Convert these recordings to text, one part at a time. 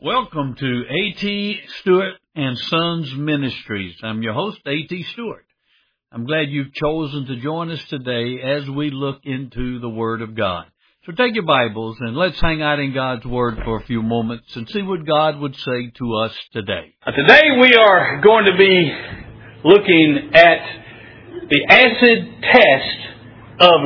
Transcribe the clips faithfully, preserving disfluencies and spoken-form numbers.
Welcome to A T. Stewart and Sons Ministries. I'm your host, A T. Stewart. I'm glad you've chosen to join us today as we look into the Word of God. So take your Bibles and let's hang out in God's Word for a few moments and see what God would say to us today. Today we are going to be looking at the acid test of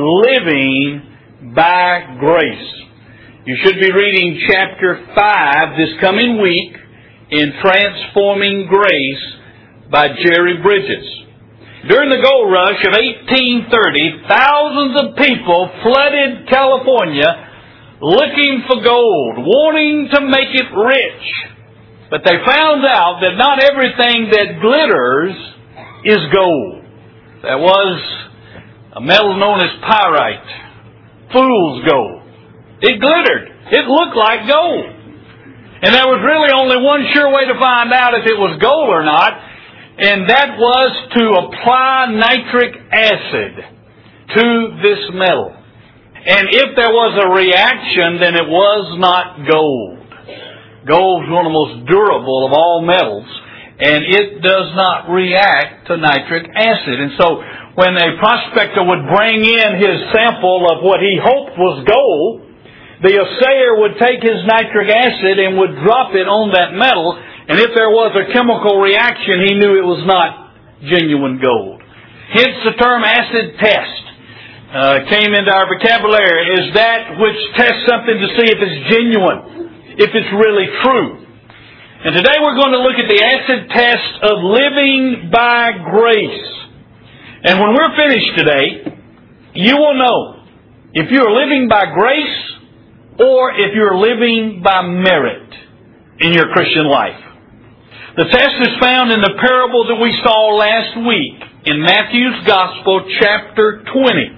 living by grace. You should be reading chapter five this coming week in Transforming Grace by Jerry Bridges. During the gold rush of eighteen thirty, thousands of people flooded California looking for gold, wanting to make it rich. But they found out that not everything that glitters is gold. There was a metal known as pyrite, fool's gold. It glittered. It looked like gold. And there was really only one sure way to find out if it was gold or not, and that was to apply nitric acid to this metal. And if there was a reaction, then it was not gold. Gold is one of the most durable of all metals, and it does not react to nitric acid. And so when a prospector would bring in his sample of what he hoped was gold, the assayer would take his nitric acid and would drop it on that metal, and if there was a chemical reaction, he knew it was not genuine gold. Hence the term acid test uh, came into our vocabulary, is that which tests something to see if it's genuine, if it's really true. And today we're going to look at the acid test of living by grace. And when we're finished today, you will know if you're living by grace or if you're living by merit in your Christian life. The test is found in the parable that we saw last week in Matthew's Gospel, chapter twenty.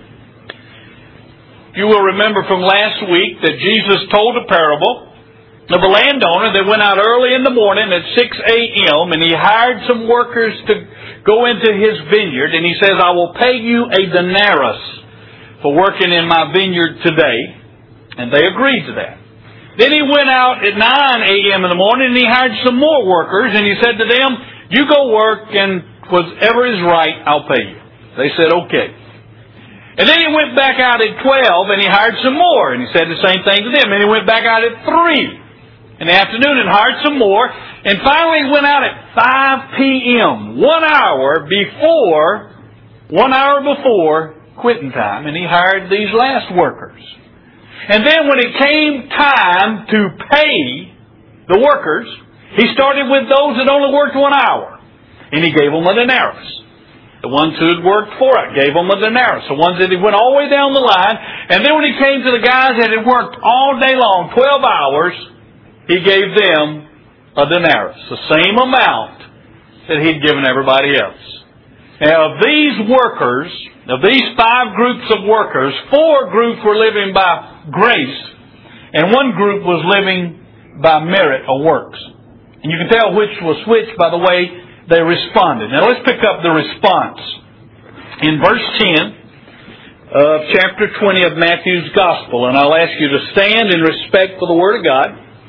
You will remember from last week that Jesus told a parable of a landowner that went out early in the morning at six a.m. and he hired some workers to go into his vineyard, and he says, I will pay you a denarius for working in my vineyard today. And they agreed to that. Then he went out at nine a.m. in the morning and he hired some more workers, and he said to them, you go work, and whatever is right, I'll pay you. They said, okay. And then he went back out at twelve and he hired some more, and he said the same thing to them. And he went back out at three in the afternoon and hired some more, and finally he went out at five p.m., one hour before, one hour before quitting time, and he hired these last workers. And then when it came time to pay the workers, he started with those that only worked one hour. And he gave them a denarius. The ones who had worked for it gave them a denarius. The ones that he went all the way down the line. And then when he came to the guys that had worked all day long, twelve hours, he gave them a denarius. The same amount that he'd given everybody else. Now, of these workers, of these five groups of workers, four groups were living by grace, and one group was living by merit or works. And you can tell which was which by the way they responded. Now let's pick up the response. In verse ten of chapter twenty of Matthew's Gospel, and I'll ask you to stand in respect for the Word of God.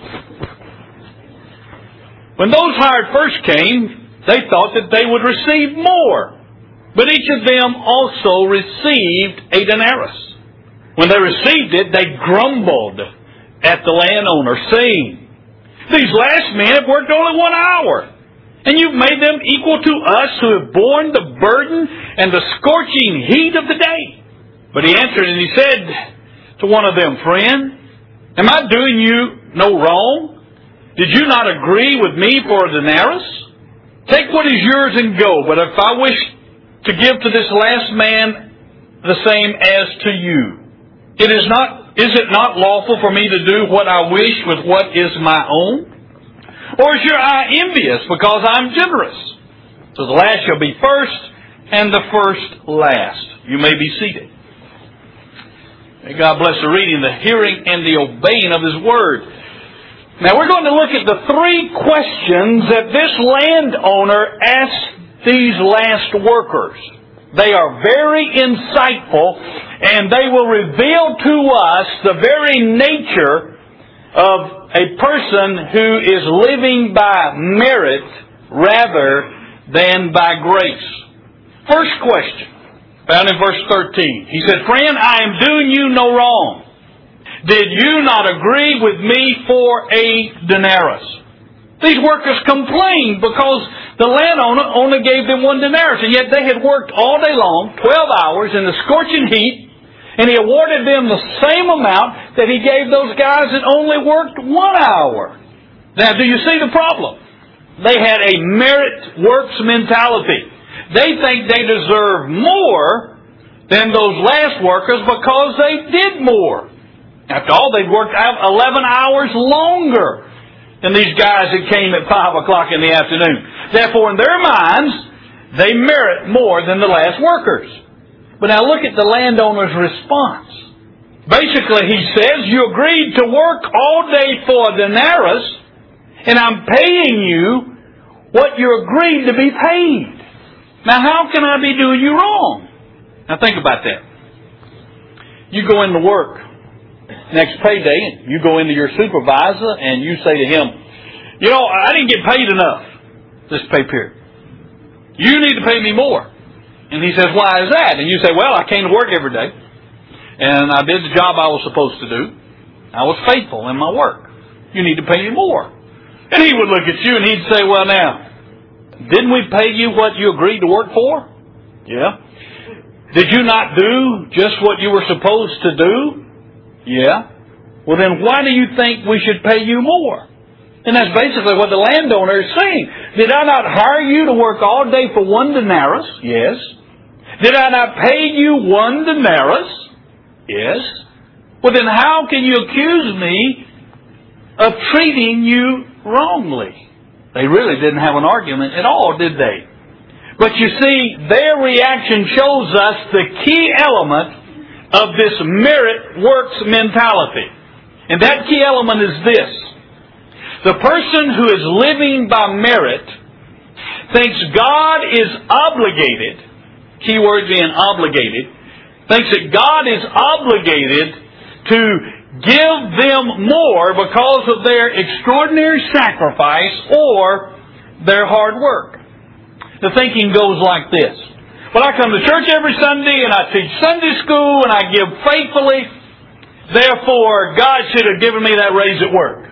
When those hired first came, they thought that they would receive more. But each of them also received a denarius. When they received it, they grumbled at the landowner, saying, these last men have worked only one hour, and you've made them equal to us who have borne the burden and the scorching heat of the day. But he answered and he said to one of them, friend, am I doing you no wrong? Did you not agree with me for a denarius? Take what is yours and go, but if I wish to give to this last man the same as to you, It is not, is it not lawful for me to do what I wish with what is my own? Or is your eye envious because I'm generous? So the last shall be first, and the first last. You may be seated. May God bless the reading, the hearing, and the obeying of His Word. Now we're going to look at the three questions that this landowner asked these last workers. They are very insightful, and they will reveal to us the very nature of a person who is living by merit rather than by grace. First question, found in verse thirteen. He said, "Friend, I am doing you no wrong. Did you not agree with me for a denarius?" These workers complained because the landowner only gave them one denarius, and yet they had worked all day long, twelve hours in the scorching heat, and he awarded them the same amount that he gave those guys that only worked one hour. Now, do you see the problem? They had a merit works mentality. They think they deserve more than those last workers because they did more. After all, they'd worked eleven hours longer than these guys that came at five o'clock in the afternoon. Therefore, in their minds, they merit more than the last workers. But now look at the landowner's response. Basically, he says, "You agreed to work all day for a denarius, and I'm paying you what you agreed to be paid. Now, how can I be doing you wrong?" Now, think about that. You go into work next payday, and you go into your supervisor, and you say to him, "You know, I didn't get paid enough this pay period. You need to pay me more." And he says, "Why is that?" And you say, "Well, I came to work every day, and I did the job I was supposed to do. I was faithful in my work. You need to pay me more." And he would look at you and he'd say, "Well, now, didn't we pay you what you agreed to work for? Yeah. Did you not do just what you were supposed to do? Yeah. Well, then why do you think we should pay you more?" And that's basically what the landowner is saying. "Did I not hire you to work all day for one denarius? Yes. Did I not pay you one denarius? Yes. Well, then how can you accuse me of treating you wrongly?" They really didn't have an argument at all, did they? But you see, their reaction shows us the key element of this merit works mentality. And that key element is this. The person who is living by merit thinks God is obligated, key word being obligated, thinks that God is obligated to give them more because of their extraordinary sacrifice or their hard work. The thinking goes like this. "Well, I come to church every Sunday and I teach Sunday school and I give faithfully. Therefore, God should have given me that raise at work.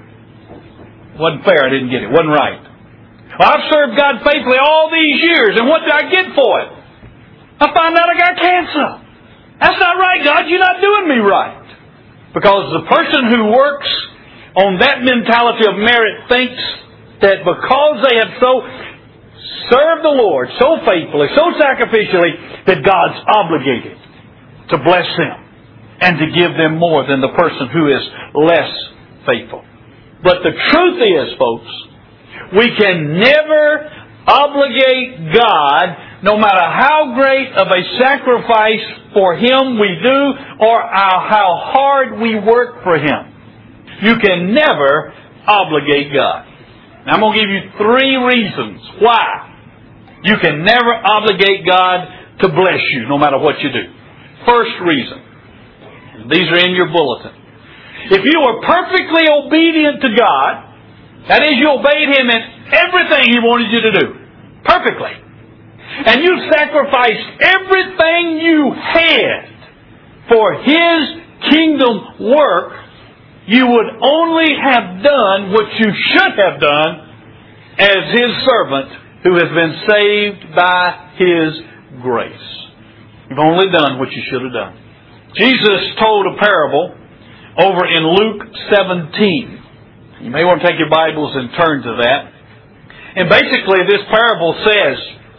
Wasn't fair. I didn't get it. Wasn't right. Well, I've served God faithfully all these years, and what did I get for it? I found out I got cancer. That's not right, God. You're not doing me right." Because the person who works on that mentality of merit thinks that because they have so served the Lord so faithfully, so sacrificially, that God's obligated to bless them and to give them more than the person who is less faithful. But the truth is, folks, we can never obligate God, no matter how great of a sacrifice for Him we do or how hard we work for Him. You can never obligate God. Now, I'm going to give you three reasons why you can never obligate God to bless you, no matter what you do. First reason, these are in your bulletin. If you were perfectly obedient to God, that is, you obeyed Him in everything He wanted you to do, perfectly, and you sacrificed everything you had for His kingdom work, you would only have done what you should have done as His servant who has been saved by His grace. You've only done what you should have done. Jesus told a parable over in Luke seventeen. You may want to take your Bibles and turn to that. And basically this parable says,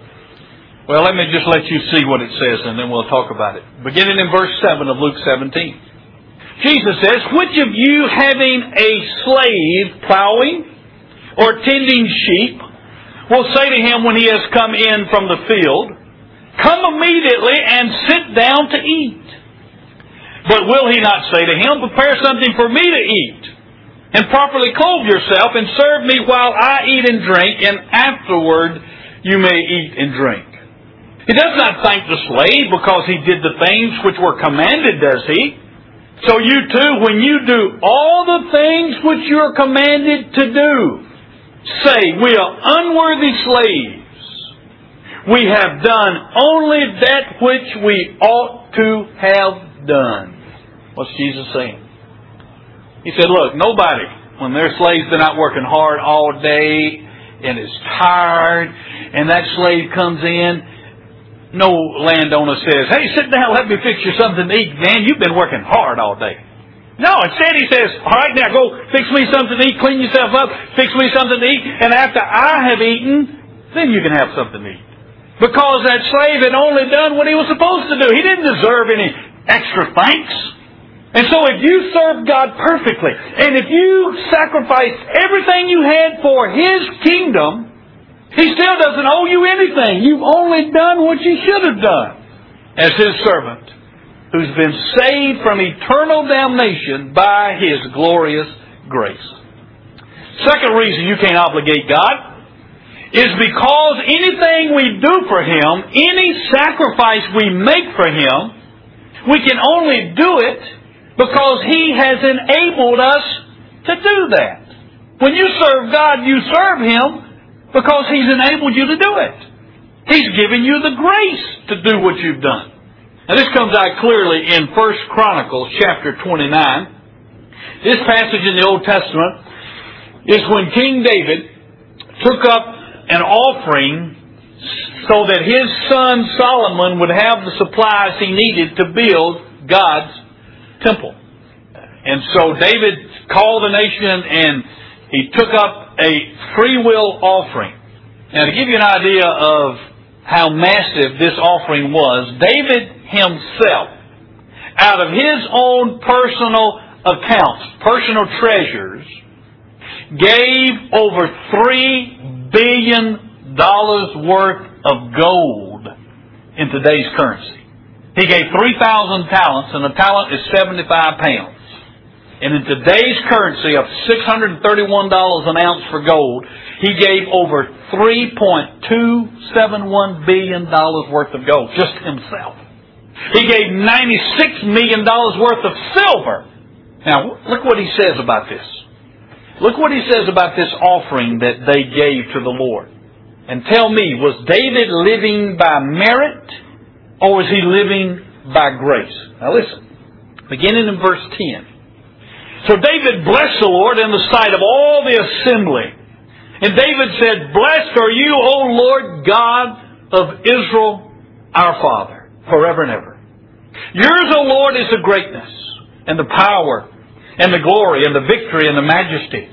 well, let me just let you see what it says and then we'll talk about it. Beginning in verse seven of Luke seventeen. Jesus says, "Which of you having a slave plowing or tending sheep will say to him when he has come in from the field, 'Come immediately and sit down to eat'? But will he not say to him, 'Prepare something for me to eat, and properly clothe yourself, and serve me while I eat and drink, and afterward you may eat and drink'? He does not thank the slave because he did the things which were commanded, does he? So you too, when you do all the things which you are commanded to do, say, we are unworthy slaves. We have done only that which we ought to have done. What's Jesus saying? He said, look, nobody, when they're slaves, they're not working hard all day and is tired, and that slave comes in. No landowner says, hey, sit down, let me fix you something to eat. Man, you've been working hard all day. No, instead he says, all right, now go fix me something to eat, clean yourself up, fix me something to eat, and after I have eaten, then you can have something to eat. Because that slave had only done what he was supposed to do. He didn't deserve any extra thanks. And so if you serve God perfectly, and if you sacrifice everything you had for His kingdom, He still doesn't owe you anything. You've only done what you should have done as His servant, who's been saved from eternal damnation by His glorious grace. Second reason you can't obligate God is because anything we do for Him, any sacrifice we make for Him, we can only do it because He has enabled us to do that. When you serve God, you serve Him because He's enabled you to do it. He's given you the grace to do what you've done. Now this comes out clearly in First Chronicles chapter twenty-nine. This passage in the Old Testament is when King David took up an offering so that his son Solomon would have the supplies he needed to build God's temple. And so David called the nation and he took up a free will offering. Now to give you an idea of how massive this offering was, David himself, out of his own personal accounts, personal treasures, gave over three billion dollars worth of gold in today's currency. He gave three thousand talents, and a talent is seventy-five pounds. And in today's currency of six hundred thirty-one dollars an ounce for gold, he gave over three point two seven one billion dollars worth of gold, just himself. He gave ninety-six million dollars worth of silver. Now, look what he says about this. Look what he says about this offering that they gave to the Lord. And tell me, was David living by merit or was he living by grace? Now listen, beginning in verse ten. So David blessed the Lord in the sight of all the assembly. And David said, blessed are you, O Lord God of Israel, our Father, forever and ever. Yours, O Lord, is the greatness and the power and the glory and the victory and the majesty.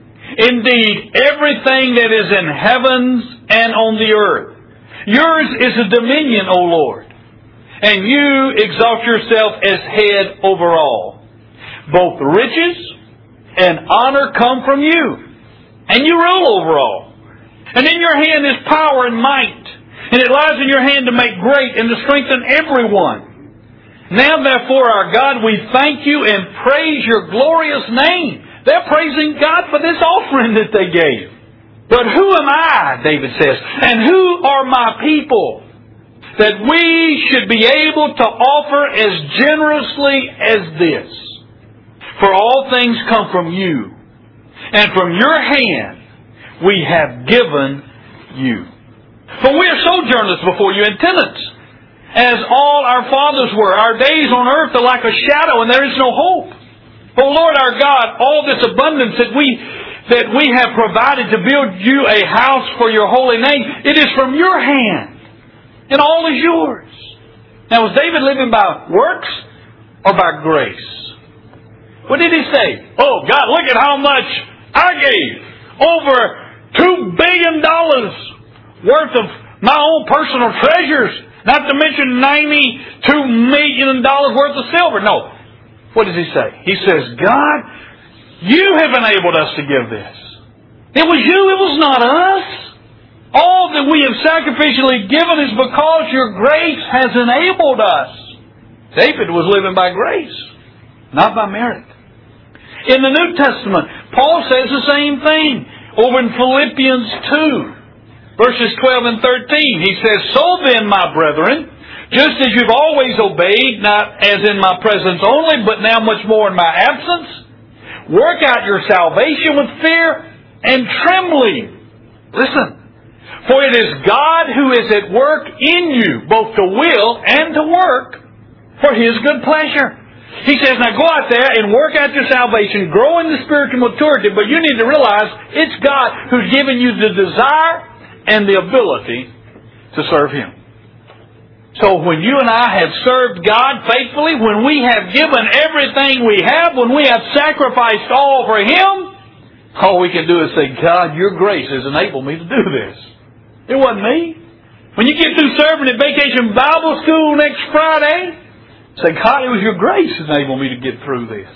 Indeed, everything that is in heavens and on the earth. Yours is the dominion, O Lord. And you exalt yourself as head over all. Both riches and honor come from you. And you rule over all. And in your hand is power and might. And it lies in your hand to make great and to strengthen everyone. Now therefore, our God, we thank you and praise your glorious name. They're praising God for this offering that they gave. But who am I, David says, and who are my people, that we should be able to offer as generously as this? For all things come from you, and from your hand we have given you. For we are sojourners before you and tenants, as all our fathers were. Our days on earth are like a shadow, and there is no hope. O Lord our God, all this abundance that we that we have provided to build you a house for your holy name, it is from your hand, and all is yours. Now, was David living by works or by grace? What did he say? Oh, God, look at how much I gave. Over two billion dollars worth of my own personal treasures. Not to mention ninety-two million dollars worth of silver. No. What does he say? He says, God, you have enabled us to give this. It was you, it was not us. All that we have sacrificially given is because your grace has enabled us. David was living by grace, not by merit. In the New Testament, Paul says the same thing. Over in Philippians two, verses twelve and thirteen, he says, so then, my brethren, Just as you've always obeyed, not as in my presence only, but now much more in my absence. Work out your salvation with fear and trembling. Listen. For it is God who is at work in you, both to will and to work for His good pleasure. He says, now go out there and work out your salvation, grow in the spiritual maturity, but you need to realize it's God who's given you the desire and the ability to serve Him. So when you and I have served God faithfully, when we have given everything we have, when we have sacrificed all for Him, all we can do is say, God, your grace has enabled me to do this. It wasn't me. When you get through serving at Vacation Bible School next Friday, say, God, it was your grace that enabled me to get through this.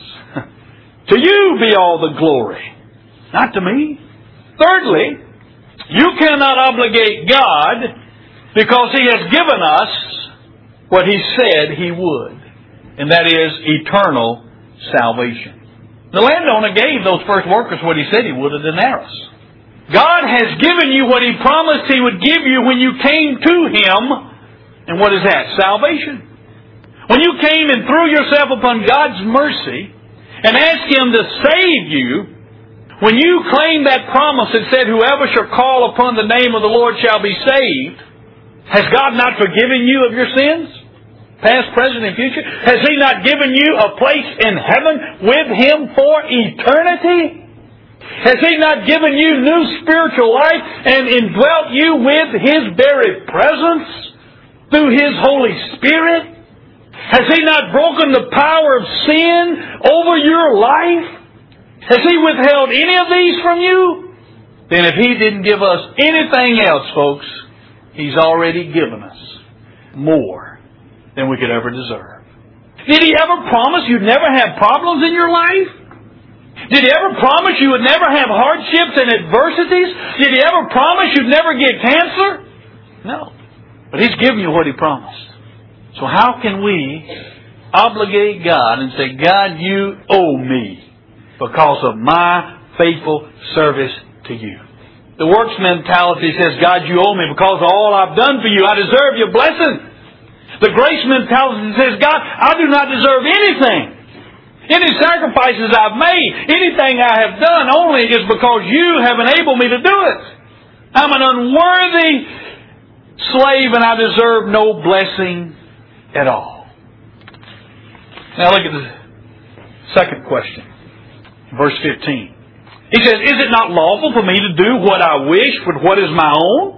To you be all the glory, not to me. Thirdly, you cannot obligate God because He has given us what He said He would, and that is eternal salvation. The landowner gave those first workers what he said he would, a denarius. God has given you what He promised He would give you when you came to Him. And what is that? Salvation. When you came and threw yourself upon God's mercy and asked Him to save you, when you claimed that promise that said, whoever shall call upon the name of the Lord shall be saved, has God not forgiven you of your sins? Past, present, and future? Has He not given you a place in heaven with Him for eternity? Has He not given you new spiritual life and indwelt you with His very presence through His Holy Spirit? Has He not broken the power of sin over your life? Has He withheld any of these from you? Then if He didn't give us anything else, folks, He's already given us more than we could ever deserve. Did He ever promise you'd never have problems in your life? Did He ever promise you would never have hardships and adversities? Did He ever promise you'd never get cancer? No. But He's given you what He promised. So how can we obligate God and say, God, you owe me because of my faithful service to you? The works mentality says, God, you owe me because of all I've done for you. I deserve your blessing. The grace mentality says, God, I do not deserve anything. Any sacrifices I've made, anything I have done only is because you have enabled me to do it. I'm an unworthy slave and I deserve no blessing at all. Now look at the second question. Verse fifteen. He says, is it not lawful for me to do what I wish with what is my own?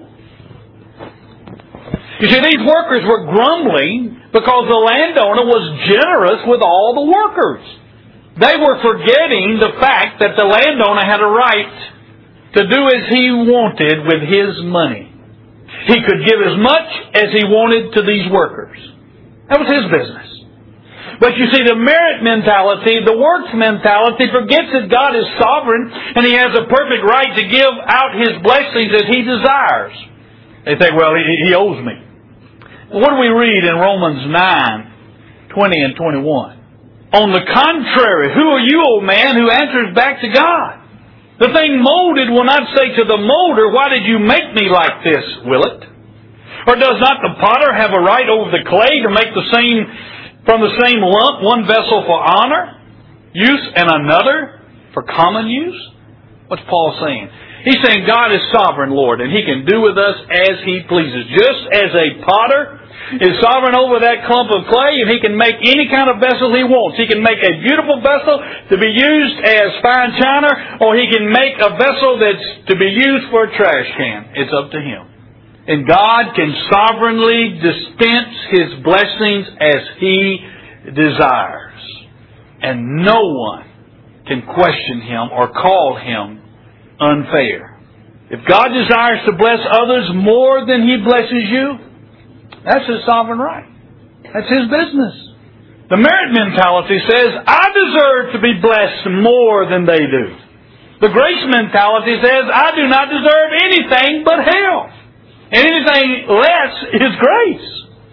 You see, these workers were grumbling because the landowner was generous with all the workers. They were forgetting the fact that the landowner had a right to do as he wanted with his money. He could give as much as he wanted to these workers. That was his business. But you see, the merit mentality, the works mentality, forgets that God is sovereign and He has a perfect right to give out His blessings as He desires. They think, well, He, he owes me. What do we read in Romans nine, twenty and twenty-one? On the contrary, who are you, O man, who answers back to God? The thing molded will not say to the molder, why did you make me like this, will it? Or does not the potter have a right over the clay to make the same, from the same lump, one vessel for honor, use, and another for common use? What's Paul saying? He's saying God is sovereign, Lord, and He can do with us as He pleases. Just as a potter is sovereign over that clump of clay, and he can make any kind of vessel he wants. He can make a beautiful vessel to be used as fine china, or he can make a vessel that's to be used for a trash can. It's up to him. And God can sovereignly dispense His blessings as He desires. And no one can question Him or call Him unfair. If God desires to bless others more than He blesses you, that's His sovereign right. That's His business. The merit mentality says, I deserve to be blessed more than they do. The grace mentality says, I do not deserve anything but hell. And anything less is grace.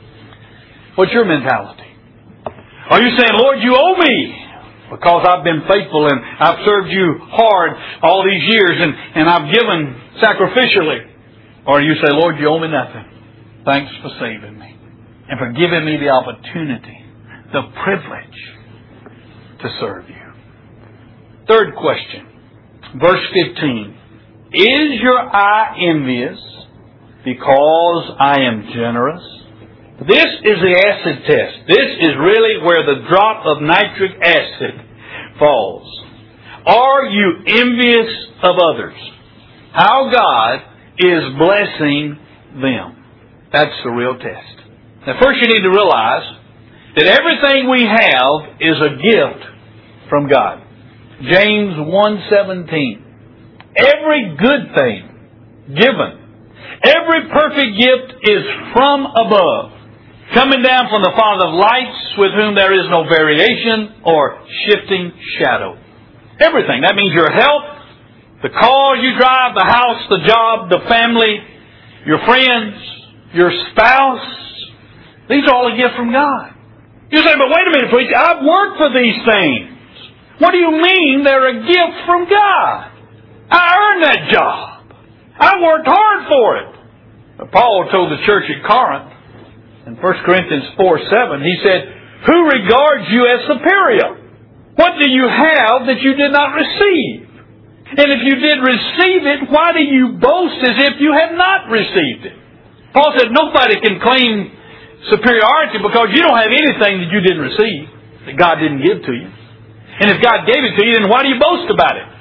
What's your mentality? Are you saying, Lord, you owe me because I've been faithful and I've served you hard all these years and, and I've given sacrificially? Or do you say, Lord, you owe me nothing. Thanks for saving me. and for giving me the opportunity, the privilege to serve you. Third question, verse fifteen. Is your eye envious because I am generous? This is the acid test. This is really where the drop of nitric acid falls. Are you envious of others? How God is blessing them. That's the real test. Now first you need to realize that everything we have is a gift from God. James one seventeen. Every good thing given, every perfect gift is from above, coming down from the Father of lights, with whom there is no variation or shifting shadow. Everything. That means your health, the car you drive, the house, the job, the family, your friends, your spouse. These are all a gift from God. You say, but wait a minute, preacher, I've worked for these things. What do you mean they're a gift from God? I earned that job. I worked hard for it. But Paul told the church at Corinth in First Corinthians four seven, he said, who regards you as superior? What do you have that you did not receive? And if you did receive it, why do you boast as if you had not received it? Paul said nobody can claim superiority because you don't have anything that you didn't receive, that God didn't give to you. And if God gave it to you, then why do you boast about it?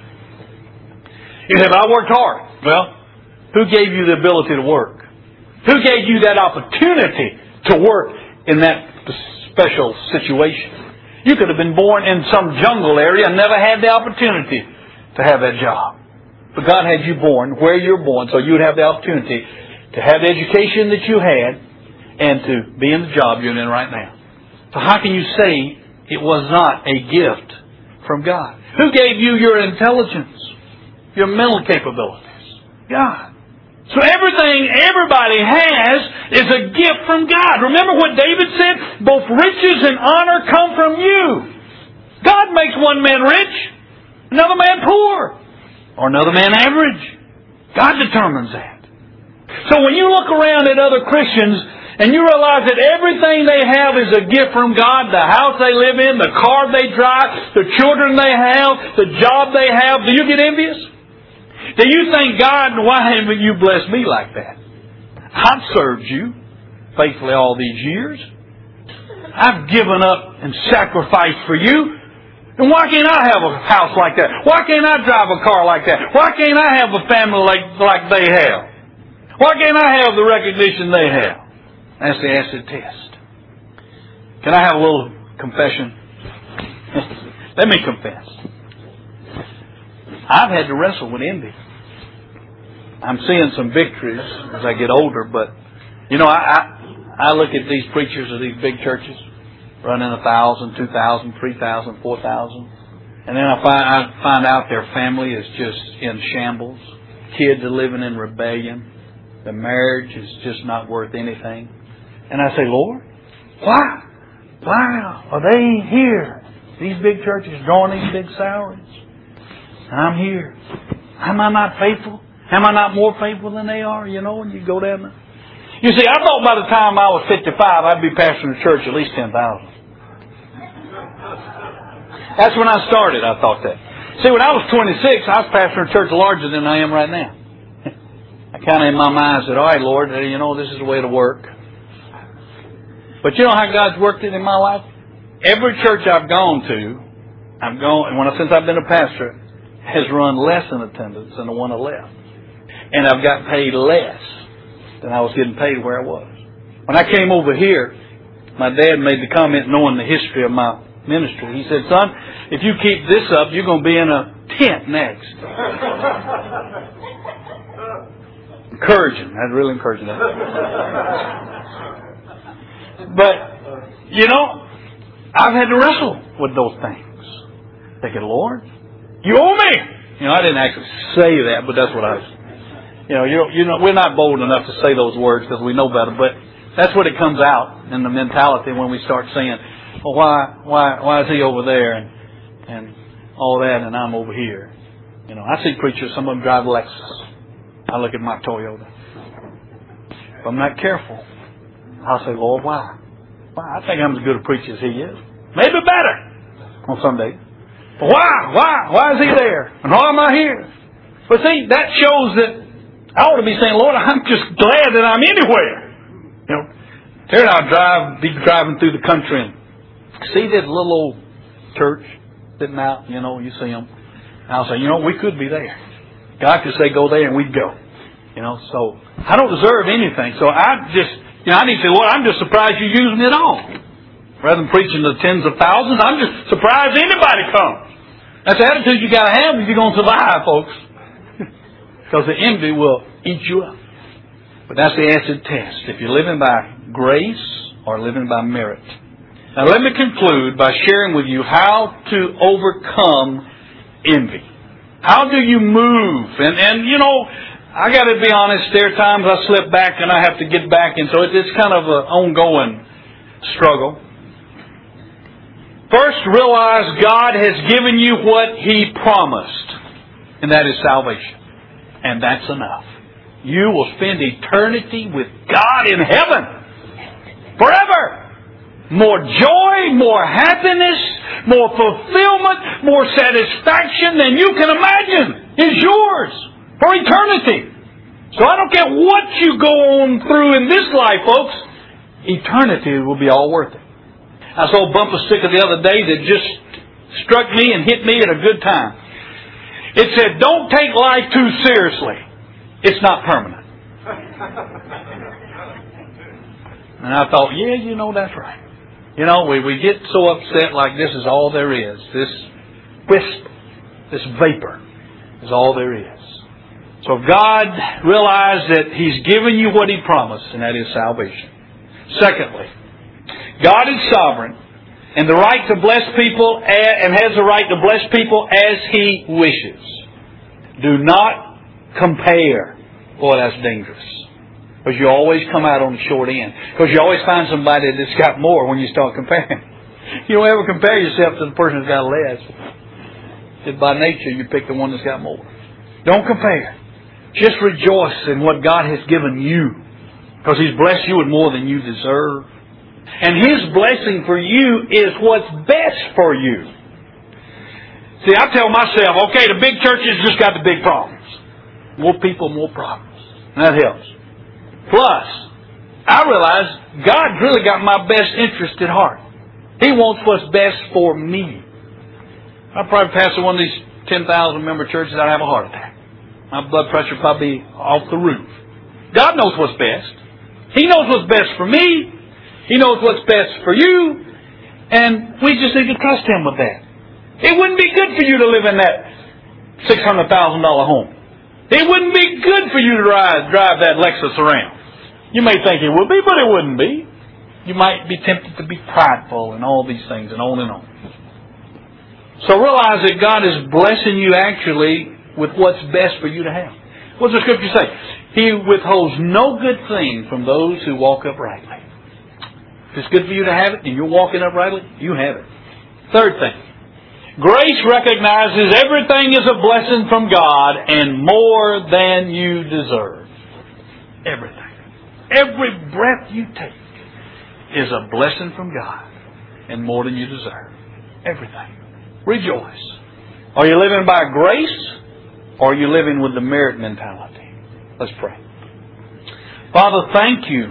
You say, I worked hard. Well, who gave you the ability to work? Who gave you that opportunity to work in that special situation? You could have been born in some jungle area and never had the opportunity to have that job. But God had you born where you're born so you would have the opportunity to have the education that you had and to be in the job you're in right now. So how can you say it was not a gift from God? Who gave you your intelligence? Your mental capabilities? God. So everything everybody has is a gift from God. Remember what David said? Both riches and honor come from you. God makes one man rich, another man poor, or another man average. God determines that. So when you look around at other Christians and you realize that everything they have is a gift from God, the house they live in, the car they drive, the children they have, the job they have, do you get envious? Do you think, God, why haven't you blessed me like that? I've served you faithfully all these years. I've given up and sacrificed for you. And why can't I have a house like that? Why can't I drive a car like that? Why can't I have a family like, like they have? Why can't I have the recognition they have? That's the acid test. Can I have a little confession? Let me confess. I've had to wrestle with envy. I'm seeing some victories as I get older, but, you know, I, I, I look at these preachers of these big churches running a thousand, two thousand, three thousand, four thousand, and then I find, I find out their family is just in shambles. Kids are living in rebellion. The marriage is just not worth anything. And I say, Lord, why? Why are they here? These big churches drawing these big salaries. And I'm here. Am I not faithful? Am I not more faithful than they are? You know, when you go down there. You see, I thought by the time I was fifty-five, I'd be pastoring a church at least ten thousand. That's when I started, I thought that. See, when I was twenty-six, I was pastoring a church larger than I am right now. I kind of in my mind said, all right, Lord, you know, this is the way to work. But you know how God's worked it in my life? Every church I've gone to, I've gone, when I, since I've been a pastor, has run less in attendance than the one I left. And I've got paid less than I was getting paid where I was. When I came over here, my dad made the comment, knowing the history of my ministry. He said, son, if you keep this up, you're going to be in a tent next. Encouraging. That's really encouraging. But, you know, I've had to wrestle with those things. Thinking, Lord, you owe me. You know, I didn't actually say that, but that's what I was. You know, you you know, we're not bold enough to say those words because we know better, but that's what it comes out in the mentality when we start saying, well, why, why, why is he over there and, and all that and I'm over here? You know, I see preachers, some of them drive Lexus. I look at my Toyota. If I'm not careful, I'll say, Lord, why? Why? I think I'm as good a preacher as he is. Maybe better on some days. But why? Why? Why is he there? And why am I here? But see, that shows that I ought to be saying, Lord, I'm just glad that I'm anywhere. You know, Terry and I drive, be driving through the country and see that little old church sitting out, you know, you see them. And I'll say, you know, we could be there. God could say, go there, and we'd go. You know, so I don't deserve anything. So I just, you know, I need to say, Lord, I'm just surprised you're using it all. Rather than preaching to tens of thousands, I'm just surprised anybody comes. That's the attitude you got to have if you're going to survive, folks. Because the envy will eat you up. But that's the acid test. If you're living by grace or living by merit. Now let me conclude by sharing with you how to overcome envy. How do you move? And, and you know, I got to be honest, there are times I slip back and I have to get back. And so it's kind of an ongoing struggle. First, realize God has given you what He promised. And that is salvation. And that's enough. You will spend eternity with God in heaven. Forever. More joy, more happiness, more fulfillment, more satisfaction than you can imagine is yours for eternity. So I don't care what you go on through in this life, folks. Eternity will be all worth it. I saw a bumper sticker the other day that just struck me and hit me at a good time. It said, don't take life too seriously. It's not permanent. And I thought, yeah, you know, that's right. You know, we, we get so upset like this is all there is. This wisp, this vapor is all there is. So God realized that He's given you what He promised, and that is salvation. Secondly, God is sovereign and the right to bless people and has the right to bless people as He wishes. Do not compare. Boy, that's dangerous. Because you always come out on the short end. Because you always find somebody that's got more when you start comparing. You don't ever compare yourself to the person that's got less. Just by nature, you pick the one that's got more. Don't compare. Just rejoice in what God has given you. Because He's blessed you with more than you deserve. And His blessing for you is what's best for you. See, I tell myself, okay, the big churches just got the big problems. More people, more problems. And that helps. Plus, I realize God's really got my best interest at heart. He wants what's best for me. I'd probably pastor one of these ten thousand member churches, I'd have a heart attack. My blood pressure would probably be off the roof. God knows what's best. He knows what's best for me. He knows what's best for you. And we just need to trust Him with that. It wouldn't be good for you to live in that six hundred thousand dollars home. It wouldn't be good for you to drive, drive that Lexus around. You may think it would be, but it wouldn't be. You might be tempted to be prideful and all these things and on and on. So realize that God is blessing you actually with what's best for you to have. What's the Scripture say? He withholds no good thing from those who walk uprightly. If it's good for you to have it and you're walking uprightly, you have it. Third thing. Grace recognizes everything is a blessing from God and more than you deserve. Everything. Every breath you take is a blessing from God and more than you deserve. Everything. Rejoice. Are you living by grace or are you living with the merit mentality? Let's pray. Father, thank you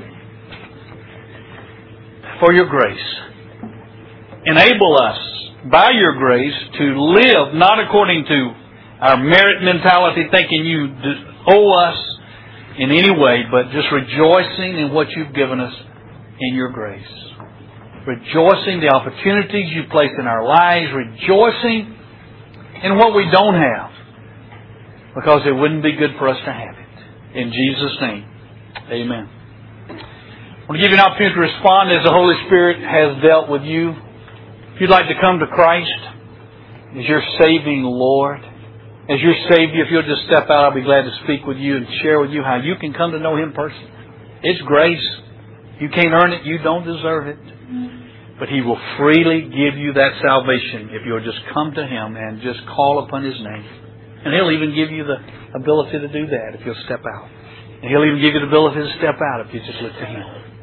for your grace. Enable us by your grace to live not according to our merit mentality, thinking you owe us in any way, but just rejoicing in what you've given us in your grace. Rejoicing the opportunities you place in our lives. Rejoicing in what we don't have, because it wouldn't be good for us to have it. In Jesus' name, amen. I want to give you an opportunity to respond as the Holy Spirit has dealt with you. If you'd like to come to Christ as your saving Lord, as your Savior, if you'll just step out, I'll be glad to speak with you and share with you how you can come to know Him personally. It's grace. You can't earn it. You don't deserve it. But He will freely give you that salvation if you'll just come to Him and just call upon His name. And He'll even give you the ability to do that if you'll step out. And He'll even give you the ability to step out if you just look to Him.